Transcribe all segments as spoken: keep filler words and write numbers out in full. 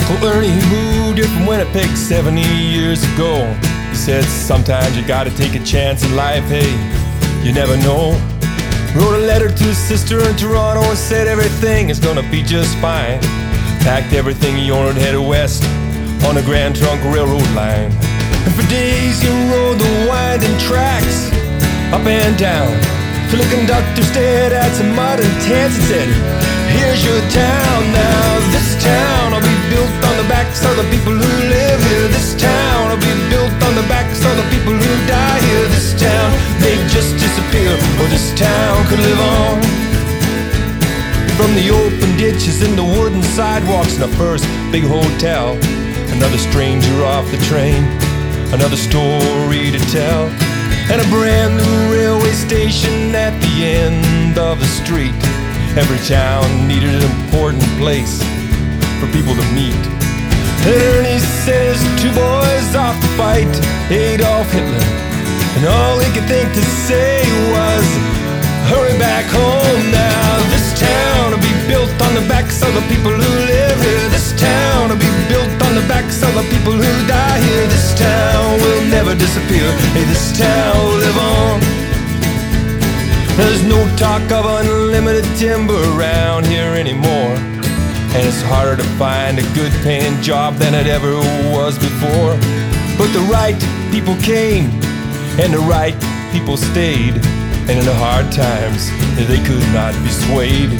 Well, Ernie moved here from Winnipeg seventy years ago. He said sometimes you gotta take a chance in life, hey, you never know. Wrote a letter to his sister in Toronto and said everything is gonna be just fine. Packed everything he owned and headed west on the Grand Trunk Railroad line. And for days he rode the winding tracks up and down, till the conductor stared at some modern tents and said, here's your town now. This town will be built on the backs of the people who live here. This town will be built on the backs of the people who die here. This town may just disappear, or this town could live on. From the open ditches and the wooden sidewalks and the first big hotel, another stranger off the train, another story to tell. And a brand new railway station at the end of the street. Every town needed an important place for people to meet. And Ernie says two boys off to fight Adolf Hitler, and all he could think to say was, hurry back home now. This town will be built on the backs of the people who live here. This town will be built on the backs of the people who die here. This town will never disappear. Hey, this town will live on. There's no talk of unlimited timber around here anymore, and it's harder to find a good paying job than it ever was before. But the right people came, and the right people stayed, and in the hard times, they could not be swayed.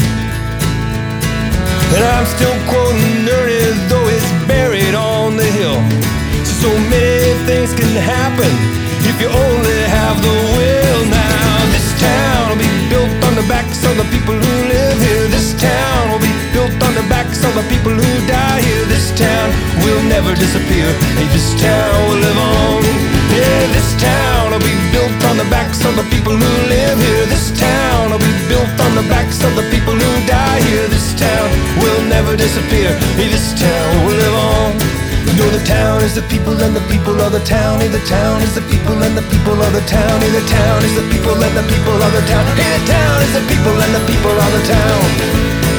And I'm still quoting Ernie, though he's buried on the hill. So many things can happen if you only have the will. Now this town will be built on the backs of the people who live here. This town will be built on the backs of the people who die here. This town will never disappear. Hey, this town will live on. Yeah, this town will be built on the backs of the people who live here. This town will be built on the backs of the people who die here. This town will never disappear. Hey, this town will live on. You know the town is the people and the people of the town. Hey, the town is the people and the people of the town. Hey, the town is the people and the people of the town. Hey, the town is the people and the people of the town.